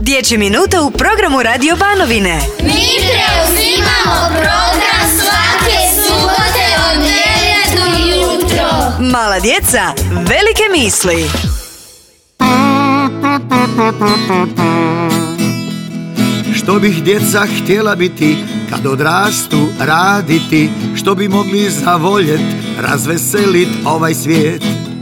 Dječje minute u programu Radio Banovine. Mi preuzimamo program svake subote od 9 do jutro. Mala djeca, velike misli. Što bih djeca htjela biti kad odrastu raditi, što bi mogli zavoljet, razveselit ovaj svijet.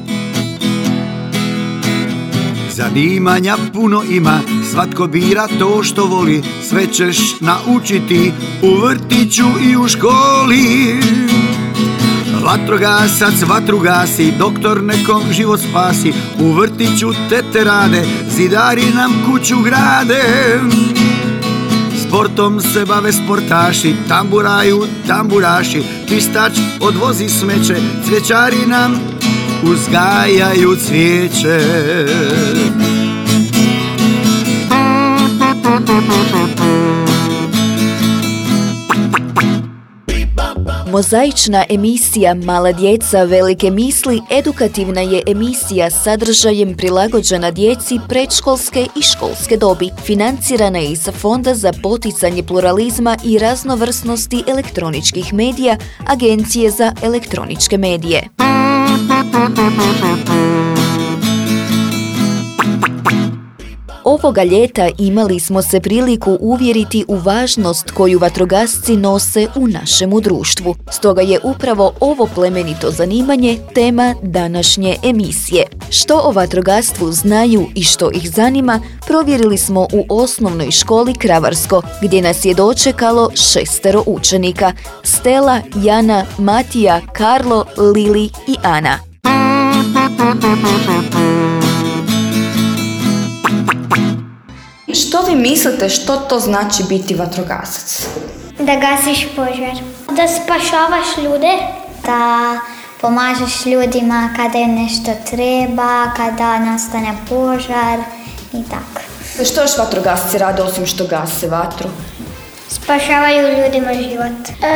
Zanimanja puno ima, svatko bira to što voli, sve ćeš naučiti u vrtiću i u školi. Vatrogasac vatru gasi, doktor nekom život spasi, u vrtiću tete rade, zidari nam kuću grade. Sportom se bave sportaši, tamburaju tamburaši, čistač odvozi smeće, cvjećari nam uzgajaju cvijeće. Mozaična emisija Mala djeca, velike misli edukativna je emisija sadržajem prilagođena djeci predškolske i školske dobi. Financirana je iz Fonda za poticanje pluralizma i raznovrsnosti elektroničkih medija Agencije za elektroničke medije. Ovoga ljeta imali smo se priliku uvjeriti u važnost koju vatrogasci nose u našemu društvu. Stoga je upravo ovo plemenito zanimanje tema današnje emisije. Što o vatrogastvu znaju i što ih zanima, provjerili smo u osnovnoj školi Kravarsko, gdje nas je dočekalo 6 učenika: Stela, Jana, Matija, Karlo, Lili i Ana. Što vi mislite što to znači biti vatrogasac? Da gasiš požar. Da spašavaš ljude. Da pomažeš ljudima kada im nešto treba, kada nastane požar i tako. Što još vatrogasci rade osim što gase vatru? Spašavaju ljudima život.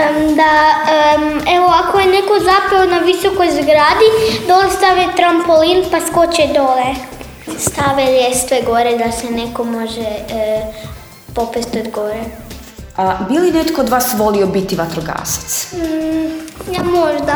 Evo, ako je neko zapeo na visokoj zgradi, dole stave trampolin pa skoče dole. Stave ljestve gore da se neko može popesti od gore. A bi li netko od vas volio biti vatrogasac? Ja možda.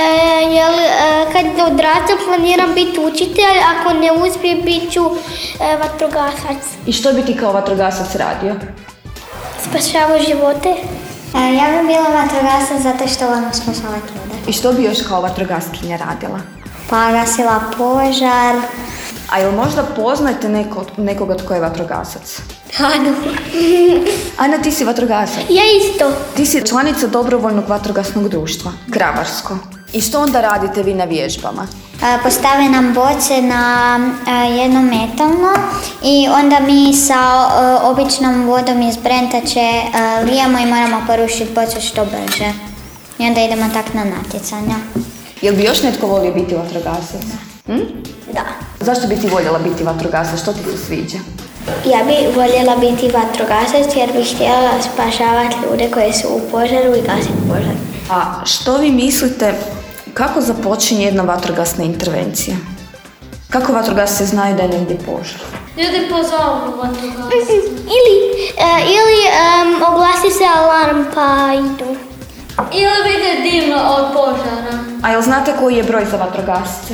Kad odrastam planiram biti učitelj, ako ne uspijem bit ću vatrogasac. I što bi ti kao vatrogasac radio? Spašavao živote. Ja bi bila vatrogasac zato što volim spašavati ljude. I što bi još kao vatrogaskinja radila? Pa gasila požar. A jel možda poznajete nekoga tko je vatrogasac? Anu. Ana, ti si vatrogasac? Ja isto. Ti si članica dobrovoljnog vatrogasnog društva, Kravarsko. I što onda radite vi na vježbama? Postave nam boce na jedno metalno i onda mi sa običnom vodom iz brentače lijemo i moramo porušiti bocu što brže. I onda idemo tak na natjecanja. Jel bi još netko volio biti vatrogasac? Da. Zašto bi ti voljela biti vatrogasac? Što ti se sviđa? Ja bi voljela biti vatrogasac jer bih htjela spašavati ljude koji su u požaru i gasiti požar. A što vi mislite, kako započinje jedna vatrogasna intervencija? Kako vatrogasci znaju da je negdje požar? Ljudi pozovu vatrogasce. Ili oglasi se alarm pa idu. Ili vide dim od požara. A jel znate koji je broj za vatrogasce?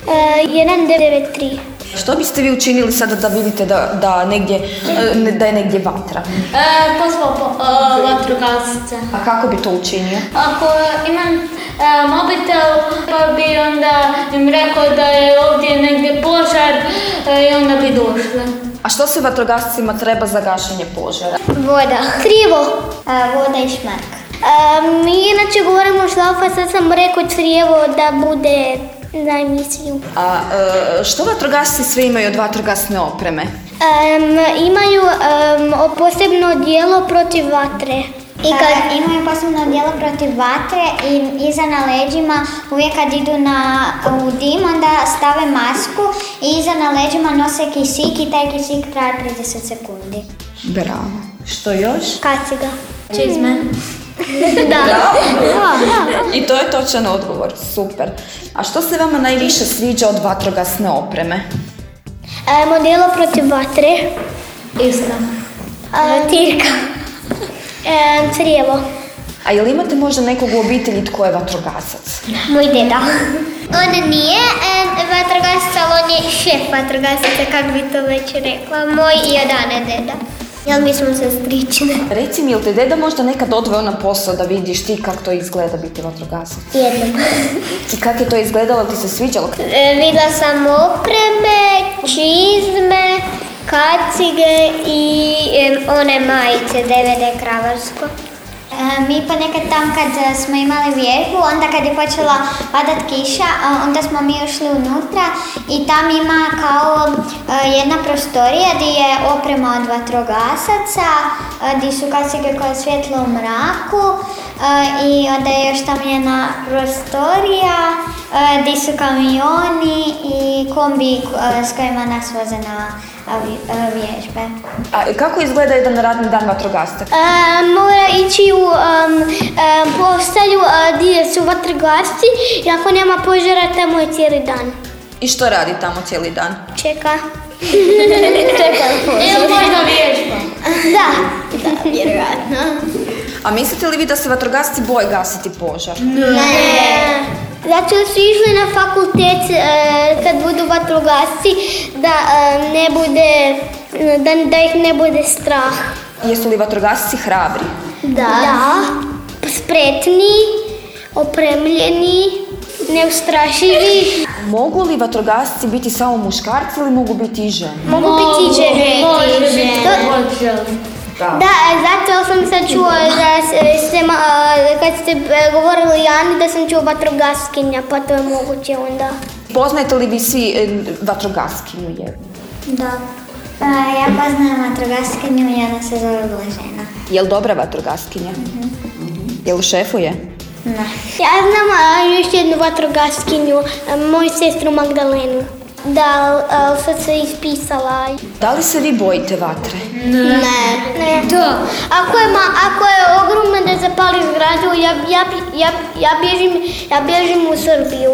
193. Što biste vi učinili sada da vidite da je negdje vatra? Pozvao vatrogasce. A kako bi to učinio? Ako imam mobitel, pa bi onda im rekao da je ovdje negdje požar i onda bi došli. A što se vatrogascima treba za gašenje požara? Voda. Crijevo. Voda i šmak. Mi inače govorimo šlafa, sad sam rekao crijevo da bude za emisiju. A što vatrogasci sve imaju od vatrogasne opreme? Imaju posebno odijelo protiv vatre. Imaju posebno odijelo protiv vatre i iza na leđima uvijek kad idu u dim onda stave masku i iza na leđima nose kisik i taj kisik traje 30 sekundi. Bravo. Što još? Kaciga. Čizme. Da. I to je točan odgovor, super. A što se vama najviše sviđa od vatrogasne opreme? Modelo protiv vatre Iskra. Tirka. Crijevo. A jel imate možda nekog u obitelji tko je vatrogasac? Moj deda. On nije vatrogasac, ali on je šef vatrogasaca, kako bi to već rekla. Moj i od Ane deda. Jel mi smo sestrične? Reci mi, jel te deda možda nekad odveo na posao da vidiš ti kako to izgleda biti vatrogasac? Jednom. I kako je to izgledalo, ti se sviđalo? Videla sam opreme, čizme, kacige i one majice DVD Kravarsko. Mi ponekad tam kad smo imali vježbu, onda kad je počela padat kiša, onda smo mi ušli unutra i tam ima kao jedna prostorija gdje je oprema od vatrogasaca, gdje su kacige koje svjetlo u mraku i onda je još tam jedna prostorija gdje su kamioni i kombi s kojima nas voze na vježbe. A kako izgleda jedan radni dan vatrogasca? Mora ići u postaju gdje su vatrogasci i ako nema požara tamo je cijeli dan. I što radi tamo cijeli dan? Čeka. Ili možda vježba. Da, vjerojatno. A mislite li vi da se vatrogasci boje gasiti požar? Ne. Zato su išli na fakultet kad budu vatrogasci da ih ne bude strah. Jesu li vatrogasci hrabri? Da. Spretni, opremljeni, neustrašivi. Mogu li vatrogasci biti samo muškarci ili mogu biti i žene? Mogu biti i žene. Može biti. Da, zato sam sad čula kad ste govorili Ani da sam čula vatrogaskinja, pa to je moguće onda. Poznajete li vi svi vatrogaskinju jednu? Da. Ja poznajem vatrogaskinju i ona se zove Blažena. Je li dobra vatrogaskinja? Je li šefuje? Ne. Ja znam još jednu vatrogaskinju, moju sestru Magdalenu. Da, sad se ispisala. Da li se vi bojite vatre? Ne. Da. Ako je ogromno da zapali zgradu, ja bježim u Srbiju.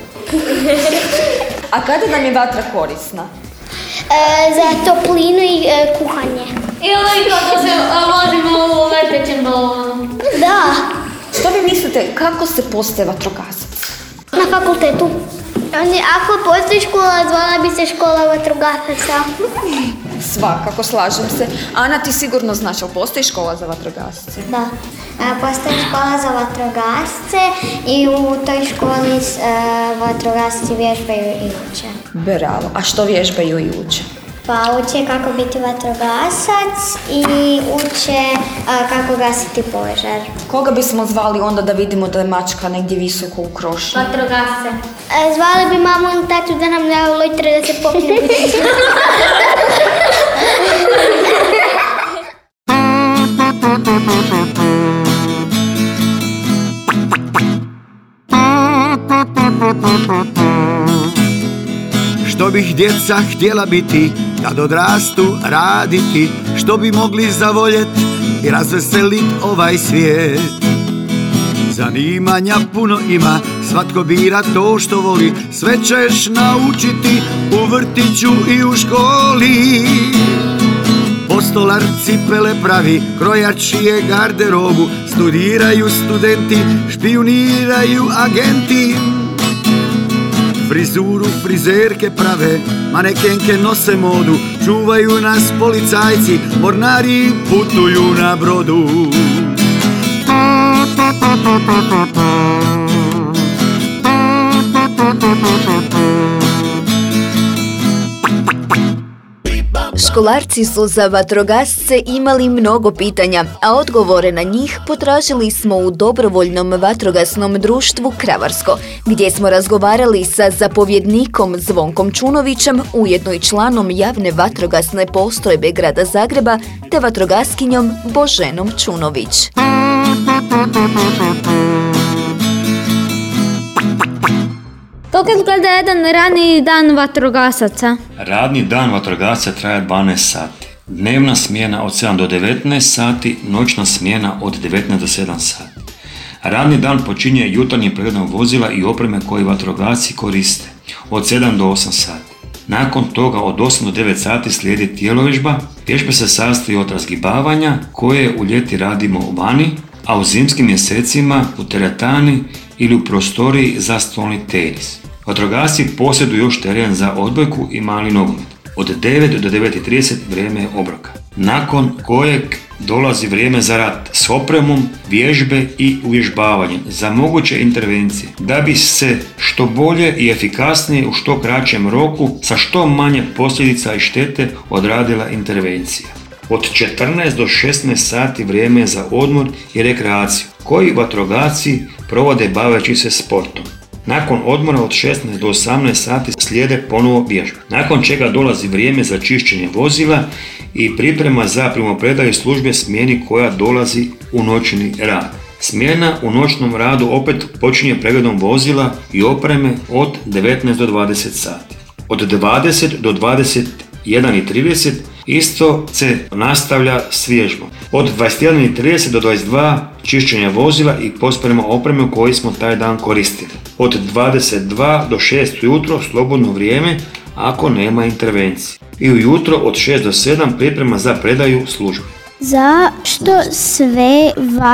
A kada nam je vatra korisna? Za toplinu i kuhanje. Ili kako se vozimo u letećem balonu. Da. Što vi mislite, kako se postaje vatrogasac? Na fakultetu. Ako postoji škola, zvala bi se škola vatrogasaca. Svakako, slažem se. Ana, ti sigurno znaš, ali postoji škola za vatrogasce? Da. Postoji škola za vatrogasce i u toj školi vatrogasci vježbaju i uče. Bravo. A što vježbaju i uče? Pa uče kako biti vatrogasac i uče kako gasiti požar. Koga bismo zvali onda da vidimo da je mačka negdje visoko u krošnji? Vatrogasce. Zvali bi mamu i tatu da nam daju lojtre da se popiju. Što bih djeca htjela biti kad odrastu raditi, što bi mogli zavoljet i razveselit ovaj svijet. Zanimanja puno ima, svatko bira to što voli, sve ćeš naučiti u vrtiću i u školi. Postolar cipele pravi, krojač je garderobu, studiraju studenti, špijuniraju agenti. Frizuru frizerke prave, manekenke nose modu, čuvaju nas policajci, mornari putuju na brodu. Školarci su za vatrogasce imali mnogo pitanja, a odgovore na njih potražili smo u dobrovoljnom vatrogasnom društvu Kravarsko, gdje smo razgovarali sa zapovjednikom Zvonkom Čunovićem, ujedno i članom javne vatrogasne postrojbe grada Zagreba, te vatrogaskinjom Boženom Čunović. Kako izgleda jedan radni dan vatrogasaca? Radni dan vatrogasca traje 12 sati. Dnevna smjena od 7 do 19 sati, noćna smjena od 19 do 7 sati. Radni dan počinje jutarnjim pregledom vozila i opreme koje vatrogasci koriste od 7 do 8 sati. Nakon toga od 8 do 9 sati slijedi tjelovježba. Vježba se sastoji od razgibavanja koje u ljeti radimo vani, a u zimskim mjesecima u teretani ili u prostoriji za stolni tenis. Vatrogasci posjeduju još teren za odbojku i mali nogomet. Od 9 do 9:30 vrijeme je obroka, nakon kojeg dolazi vrijeme za rad s opremom, vježbe i uvježbavanjem za moguće intervencije, da bi se što bolje i efikasnije u što kraćem roku sa što manje posljedica i štete odradila intervencija. Od 14 do 16 sati vrijeme je za odmor i rekreaciju, koji vatrogasci provode baveći se sportom. Nakon odmora od 16 do 18 sati slijede ponovo vježbe, nakon čega dolazi vrijeme za čišćenje vozila i priprema za primopredaju službe smjeni koja dolazi u noćni rad. Smjena u noćnom radu opet počinje pregledom vozila i opreme od 19 do 20 sati. Od 20 do 21:30 isto se nastavlja s vježbom. Od 21:30 do 22 čišćenje vozila i posprema opreme koju smo taj dan koristili. Od 22 do 6 ujutro slobodno vrijeme ako nema intervencije. I ujutro od 6 do 7 priprema za predaju službe. Zašto sve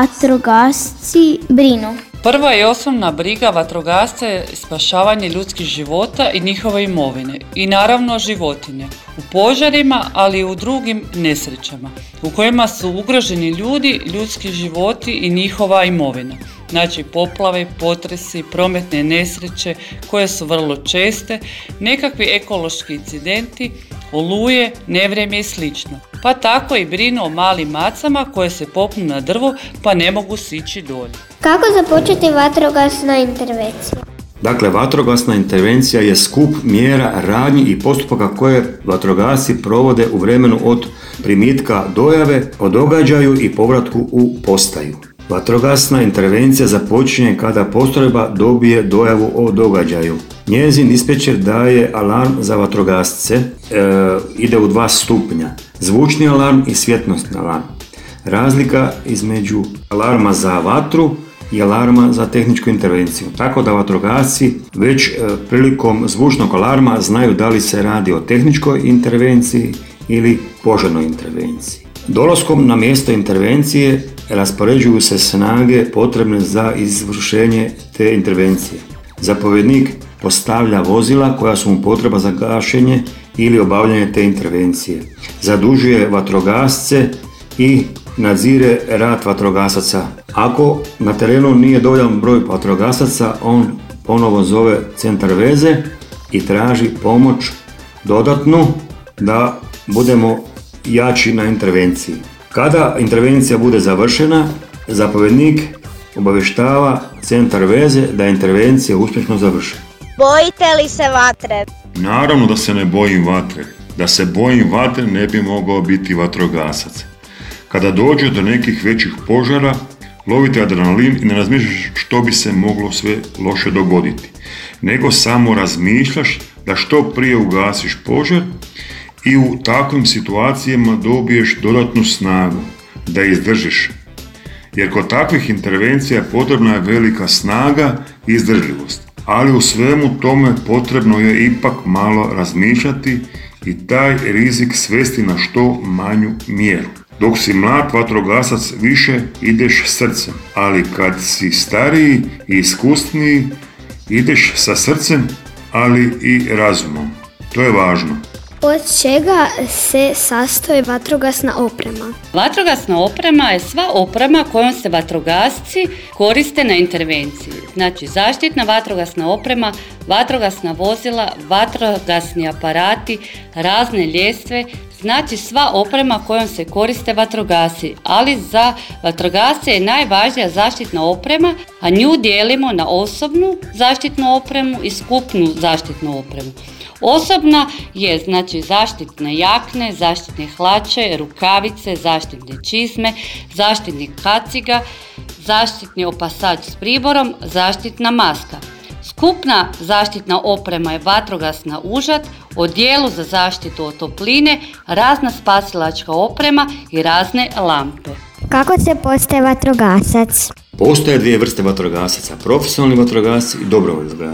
vatrogasci brinu? Prva i osnovna briga vatrogasca je spašavanje ljudskih života i njihove imovine i naravno životinje u požarima, ali i u drugim nesrećama u kojima su ugroženi ljudi, ljudski životi i njihova imovina. Znači poplave, potresi, prometne nesreće koje su vrlo česte, nekakvi ekološki incidenti, oluje, nevrijeme i slično. Pa tako i brinu o malim macama koje se popnu na drvo pa ne mogu sići dolje. Kako započeti vatrogasna intervencija? Dakle, vatrogasna intervencija je skup mjera, radnji i postupaka koje vatrogasci provode u vremenu od primitka dojave o događaju i povratku u postaju. Vatrogasna intervencija započinje kada postrojba dobije dojavu o događaju. Njezin dispečer daje alarm za vatrogasce, ide u 2 stupnja. Zvučni alarm i svjetlosni alarm. Razlika između alarma za vatru i alarma za tehničku intervenciju. Tako da vatrogasci već prilikom zvučnog alarma znaju da li se radi o tehničkoj intervenciji ili požarnoj intervenciji. Dolaskom na mjesto intervencije raspoređuju se snage potrebne za izvršenje te intervencije. Zapovjednik postavlja vozila koja su mu potreba za gašenje ili obavljanje te intervencije. Zadužuje vatrogasce i nadzire rad vatrogasaca. Ako na terenu nije dovoljan broj vatrogasaca, on ponovo zove centar veze i traži pomoć dodatnu da budemo jači na intervenciji. Kada intervencija bude završena, zapovjednik obavještava centar veze da je intervencija uspješno završena. Bojite li se vatre? Naravno da se ne bojim vatre. Da se bojim vatre ne bi mogao biti vatrogasac. Kada dođe do nekih većih požara, lovite adrenalin i ne razmišljaš što bi se moglo sve loše dogoditi, nego samo razmišljaš da što prije ugasiš požar i u takvim situacijama dobiješ dodatnu snagu da izdržiš. Jer kod takvih intervencija potrebna je velika snaga i izdržljivost. Ali u svemu tome potrebno je ipak malo razmišljati i taj rizik svesti na što manju mjeru. Dok si mlad vatrogasac više ideš srcem, ali kad si stariji i iskusniji ideš sa srcem, ali i razumom. To je važno. Od čega se sastoji vatrogasna oprema? Vatrogasna oprema je sva oprema kojom se vatrogasci koriste na intervenciji. Znači zaštitna vatrogasna oprema, vatrogasna vozila, vatrogasni aparati, razne ljestve, znači sva oprema kojom se koriste vatrogasci, ali za vatrogasce je najvažnija zaštitna oprema, a nju dijelimo na osobnu zaštitnu opremu i skupnu zaštitnu opremu. Osobna je znači zaštitne jakne, zaštitne hlače, rukavice, zaštitne čizme, zaštitni kaciga, zaštitni opasač s priborom, zaštitna maska. Skupna zaštitna oprema je vatrogasna užad, odijelo za zaštitu od topline, razna spasilačka oprema i razne lampe. Kako se postaje vatrogasac? Postoje 2 vrste vatrogasaca, profesionalni vatrogasci i dobrovoljni vatrogasci.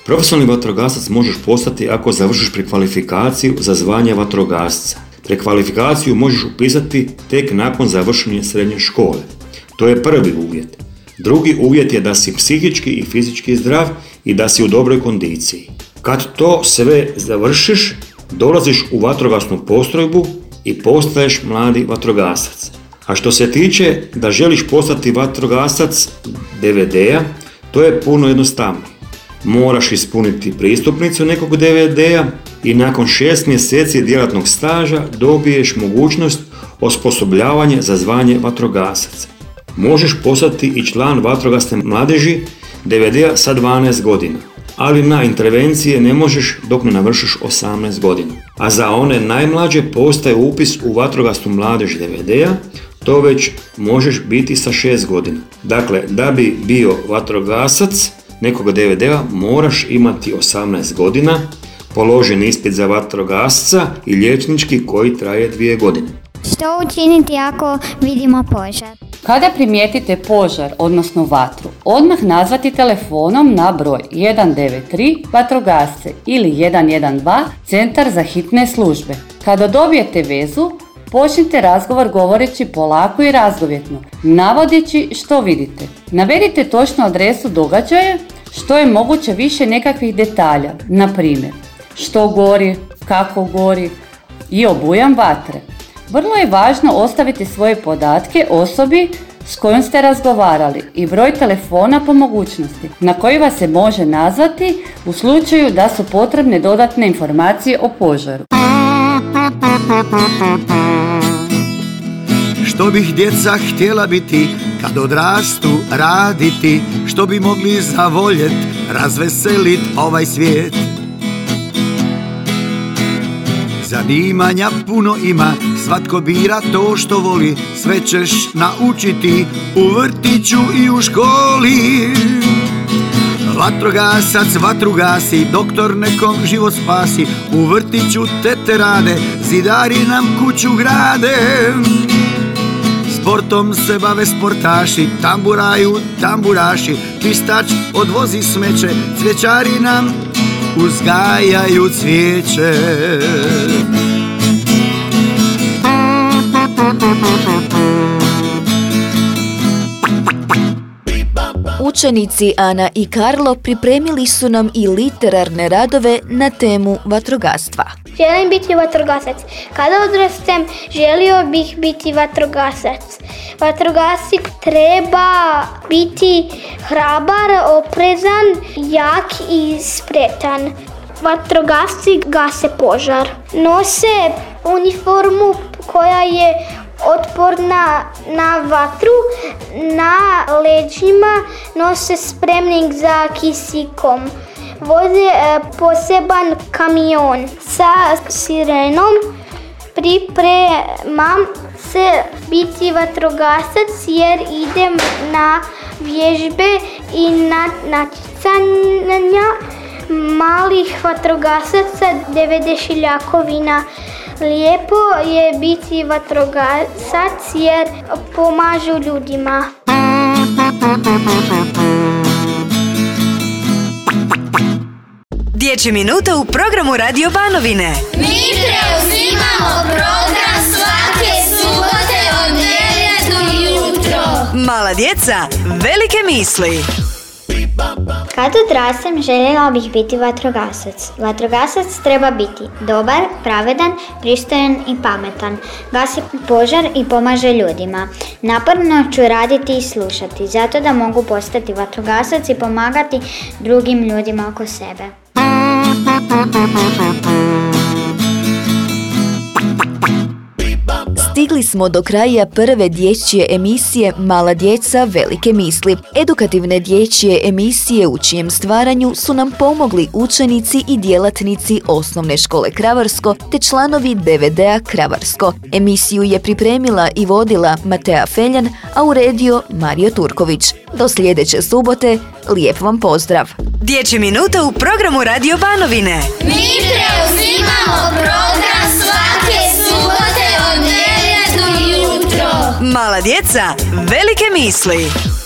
Profesionalni vatrogasac možeš postati ako završiš prekvalifikaciju za zvanje vatrogasca. Prekvalifikaciju možeš upisati tek nakon završenja srednje škole. To je prvi uvjet. Drugi uvjet je da si psihički i fizički zdrav i da si u dobroj kondiciji. Kad to sve završiš, dolaziš u vatrogasnu postrojbu i postaješ mladi vatrogasac. A što se tiče da želiš postati vatrogasac DVD-a, to je puno jednostavnije. Moraš ispuniti pristupnicu nekog DVD-a i nakon 6 mjeseci djelatnog staža dobiješ mogućnost osposobljavanja za zvanje vatrogasac. Možeš postati i član vatrogasne mladeži DVD-a sa 12 godina, ali na intervencije ne možeš dok ne navršiš 18 godina. A za one najmlađe postaje upis u vatrogasnu mladež DVD-a, to već možeš biti sa 6 godina. Dakle, da bi bio vatrogasac nekog DVD-a moraš imati 18 godina, položen ispit za vatrogasca i liječnički koji traje 2 godine. Što učiniti ako vidimo požar? Kada primijetite požar, odnosno vatru, odmah nazvati telefonom na broj 193 vatrogasce ili 112 centar za hitne službe. Kada dobijete vezu, počnite razgovor govoreći polako i razgovjetno, navodeći što vidite. Navedite točnu adresu događaja, što je moguće više nekakvih detalja, na primjer, što gori, kako gori i obujam vatre. Vrlo je važno ostaviti svoje podatke osobi s kojom ste razgovarali i broj telefona po mogućnosti na koji vas se može nazvati u slučaju da su potrebne dodatne informacije o požaru. Što bih djeca htjela biti kad odrastu raditi, što bi mogli zavoljet, razveselit ovaj svijet. Zanimanja puno ima, svatko bira to što voli, sve ćeš naučiti u vrtiću i u školi. Vatrogasac vatru gasi, doktor nekom život spasi, u vrtiću tete rade, zidari nam kuću grade. Sportom se bave sportaši, tamburaju tamburaši, čistač odvozi smeće, cvjećari nam uzgajaju cvijeće. Učenici Ana i Karlo pripremili su nam i literarne radove na temu vatrogastva. Želim biti vatrogasac. Kada odrastem, želio bih biti vatrogasac. Vatrogasnik treba biti hrabar, oprezan, jak i spretan. Vatrogasci gase požar. Nose uniformu koja je otporna na vatru, na leđima nose spremnik za kisikom. Voze poseban kamion sa sirenom. Pripremam se biti vatrogasac jer idem na vježbe i na natjecanja malih vatrogasaca 90 šiljakovina. Lijepo je biti vatrogasac jer pomažu ljudima. Dječje minute u programu Radio Banovine. Mi preuzimamo program svake subote od 9 do jutro. Mala djeca, velike misli. Kad odrastem, željela bih biti vatrogasac. Vatrogasac treba biti dobar, pravedan, pristojan i pametan. Gasi požar i pomaže ljudima. Naporno ću raditi i slušati, zato da mogu postati vatrogasac i pomagati drugim ljudima oko sebe. Stigli smo do kraja prve dječje emisije Mala djeca, velike misli. Edukativne dječje emisije u čijem stvaranju su nam pomogli učenici i djelatnici Osnovne škole Kravarsko te članovi DVD-a Kravarsko. Emisiju je pripremila i vodila Matea Feljan, a uredio Mario Turković. Do sljedeće subote, lijep vam pozdrav! Dječje minute u programu Radio Banovine. Mi preuzimamo program svake subote od 9 do jutro. Mala djeca, velike misli.